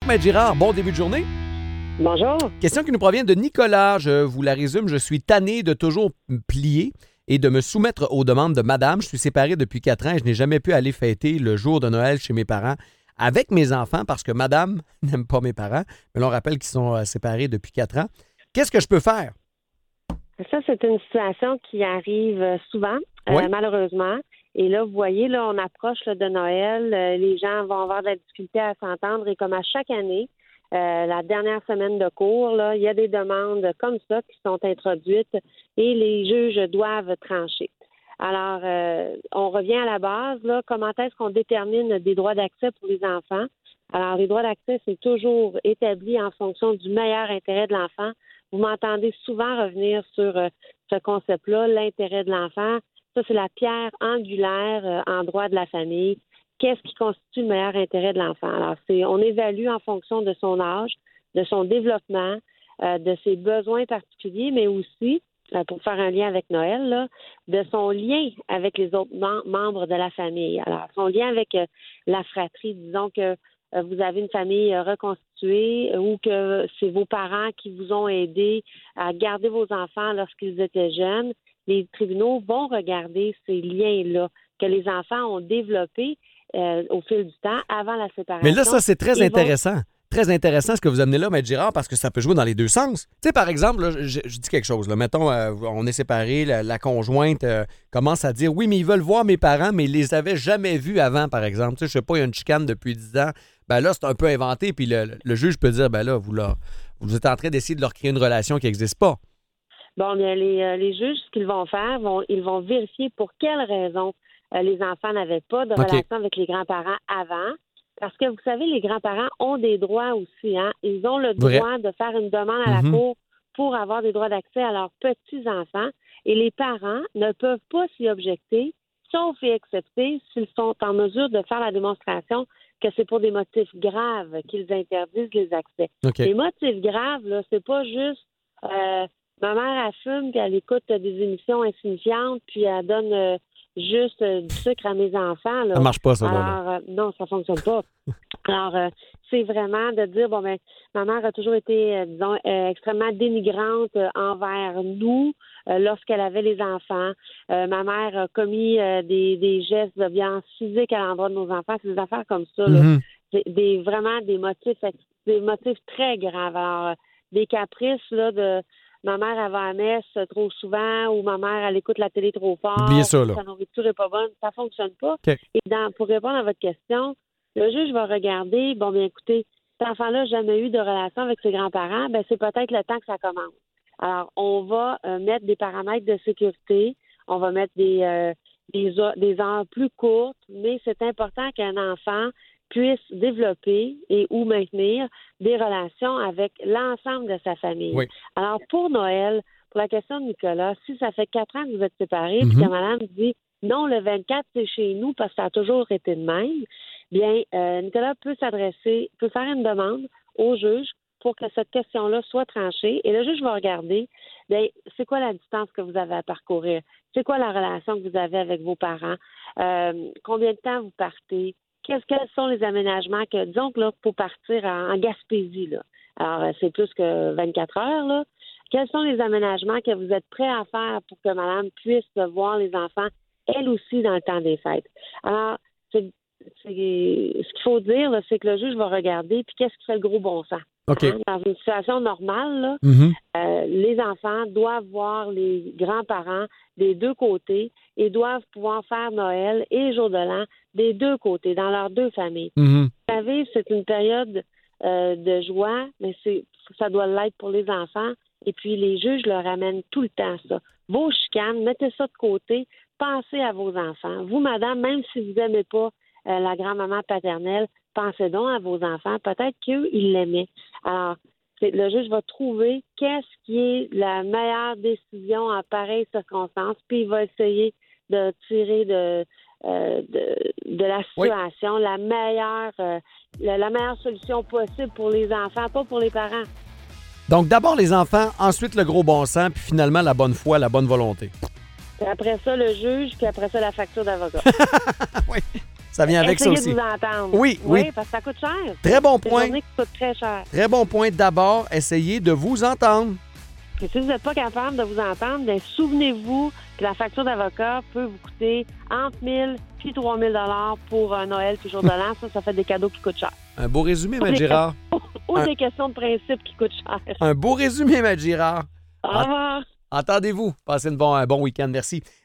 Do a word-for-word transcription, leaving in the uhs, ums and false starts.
Maître Girard. Bon début de journée. Bonjour. Question qui nous provient de Nicolas. Je vous la résume. Je suis tanné de toujours me plier et de me soumettre aux demandes de madame. Je suis séparé depuis quatre ans et je n'ai jamais pu aller fêter le jour de Noël chez mes parents avec mes enfants parce que madame n'aime pas mes parents. Mais l'on rappelle qu'ils sont séparés depuis quatre ans. Qu'est-ce que je peux faire? Ça, c'est une situation qui arrive souvent, oui. euh, malheureusement. Et là, vous voyez, là, on approche là, de Noël. Euh, les gens vont avoir de la difficulté à s'entendre. Et comme à chaque année, euh, la dernière semaine de cours, là, il y a des demandes comme ça qui sont introduites et les juges doivent trancher. Alors, euh, on revient à la base. Là, comment est-ce qu'on détermine des droits d'accès pour les enfants? Alors, les droits d'accès, c'est toujours établi en fonction du meilleur intérêt de l'enfant. Vous m'entendez souvent revenir sur euh, ce concept-là, l'intérêt de l'enfant. Ça, c'est la pierre angulaire euh, en droit de la famille. Qu'est-ce qui constitue le meilleur intérêt de l'enfant? Alors, c'est on évalue en fonction de son âge, de son développement, euh, de ses besoins particuliers, mais aussi, euh, pour faire un lien avec Noël, là, de son lien avec les autres mem- membres de la famille. Alors, son lien avec euh, la fratrie, disons que euh, vous avez une famille euh, reconstituée euh, ou que c'est vos parents qui vous ont aidé à garder vos enfants lorsqu'ils étaient jeunes. Les tribunaux vont regarder ces liens-là que les enfants ont développés euh, au fil du temps avant la séparation. Mais là, ça, c'est très Ils intéressant. Vont... Très intéressant ce que vous amenez là, Maître Girard, parce que ça peut jouer dans les deux sens. Tu sais, par exemple, là, je, je dis quelque chose. Là, mettons, euh, on est séparés, la, la conjointe euh, commence à dire « Oui, mais ils veulent voir mes parents, mais ils les avaient jamais vus avant, par exemple. » Tu sais, je sais pas, il y a une chicane depuis dix ans. Ben là, c'est un peu inventé, puis le, le juge peut dire « Ben là, vous, là, vous êtes en train d'essayer de leur créer une relation qui n'existe pas. » Bon, bien, les, euh, les juges, ce qu'ils vont faire, vont, ils vont vérifier pour quelles raisons euh, les enfants n'avaient pas de Okay. relation avec les grands-parents avant. Parce que, vous savez, les grands-parents ont des droits aussi. Hein? Ils ont le Vrai. droit de faire une demande à Mm-hmm. la Cour pour avoir des droits d'accès à leurs petits-enfants. Et les parents ne peuvent pas s'y objecter, sauf et excepté s'ils sont en mesure de faire la démonstration que c'est pour des motifs graves qu'ils interdisent les accès. Okay. Les motifs graves, là, c'est pas juste... Euh, ma mère, elle fume, puis elle écoute euh, des émissions insignifiantes, puis elle donne euh, juste euh, du sucre à mes enfants. Là. Ça marche pas, ça. Alors, Là, là. euh, non, ça fonctionne pas. Alors, euh, c'est vraiment de dire, bon, ben, ma mère a toujours été, euh, disons, euh, extrêmement dénigrante euh, envers nous euh, lorsqu'elle avait les enfants. Euh, ma mère a commis euh, des, des gestes de violence physique à l'endroit de nos enfants. C'est des affaires comme ça, là. Mm-hmm. Des, des, vraiment des motifs, des motifs très graves. Alors, euh, des caprices, là, de... Ma mère, elle va à la messe trop souvent ou ma mère, elle écoute la télé trop fort. Oubliez ça, là. Sa nourriture n'est pas bonne. Ça ne fonctionne pas. Okay. Et dans, pour répondre à votre question, le juge va regarder, bon, bien, écoutez, cet enfant-là n'a jamais eu de relation avec ses grands-parents, ben c'est peut-être le temps que ça commence. Alors, on va euh, mettre des paramètres de sécurité, on va mettre des, euh, des, des heures plus courtes, mais c'est important qu'un enfant puisse développer et ou maintenir des relations avec l'ensemble de sa famille. Oui. Alors, pour Noël, pour la question de Nicolas, si ça fait quatre ans que vous êtes séparés, Mm-hmm. puis que madame dit non, le vingt-quatre, c'est chez nous parce que ça a toujours été de même, bien, euh, Nicolas peut s'adresser, peut faire une demande au juge pour que cette question-là soit tranchée. Et le juge va regarder, bien, c'est quoi la distance que vous avez à parcourir? C'est quoi la relation que vous avez avec vos parents? Euh, combien de temps vous partez? Qu'est-ce, quels sont les aménagements que, disons que là, pour partir en, en Gaspésie, là, alors c'est plus que vingt-quatre heures, là, quels sont les aménagements que vous êtes prêts à faire pour que madame puisse voir les enfants, elle aussi, dans le temps des fêtes? Alors, c'est, c'est, ce qu'il faut dire, là, c'est que le juge va regarder, puis qu'est-ce qui fait le gros bon sens? Okay. Hein? Dans une situation normale, là, Mm-hmm. euh, les enfants doivent voir les grands-parents des deux côtés et doivent pouvoir faire Noël et jour de l'an des deux côtés, dans leurs deux familles. Mm-hmm. Vous savez, c'est une période euh, de joie, mais c'est, ça doit l'être pour les enfants. Et puis, les juges leur amènent tout le temps ça. Vos chicanes, mettez ça de côté, pensez à vos enfants. Vous, madame, même si vous n'aimez pas euh, la grand-maman paternelle, pensez donc à vos enfants. Peut-être qu'eux, ils l'aimaient. Alors, c'est, le juge va trouver qu'est-ce qui est la meilleure décision en pareille circonstance, puis il va essayer de tirer de, euh, de, de la situation oui. la meilleure euh, la, la meilleure solution possible pour les enfants, pas pour les parents. Donc, d'abord les enfants, ensuite le gros bon sens, puis finalement la bonne foi, la bonne volonté. Puis après ça, le juge, puis après ça, la facture d'avocat. Oui. Ça vient avec essayez ça aussi. de vous entendre. Oui, oui. Oui, parce que ça coûte cher. Très bon C'est une point. journée qui coûte très cher. Très bon point. D'abord, essayez de vous entendre. Et si vous n'êtes pas capable de vous entendre, bien, souvenez-vous que la facture d'avocat peut vous coûter entre mille et trois mille dollars pour un Noël puis jour de l'an. Ça, ça fait des cadeaux qui coûtent cher. Un beau résumé, Ou Maître des Girard. Ou Un- des questions de principe qui coûtent cher. Un beau résumé, Maître Girard. Au revoir. Entendez-vous. Passez une bon, un bon week-end. Merci.